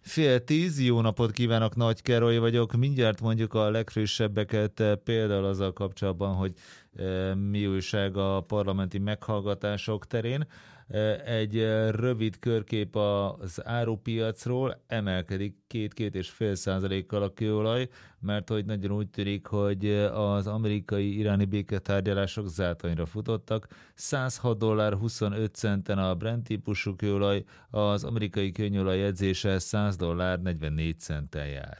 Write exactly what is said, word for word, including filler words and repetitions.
Fél tíz, jó napot kívánok, Nagy Károly vagyok. Mindjárt mondjuk a legfrissebbeket, például azzal kapcsolatban, hogy mi újság a parlamenti meghallgatások terén. Egy rövid körkép az árupiacról, emelkedik két-két és fél százalékkal a kőolaj, mert hogy nagyon úgy tűnik, hogy az amerikai-iráni béketárgyalások zátonyra futottak. száz hat dollár huszonöt centen a Brent típusú kőolaj, az amerikai kőolaj jegyzése száz dollár negyvennégy centen jár.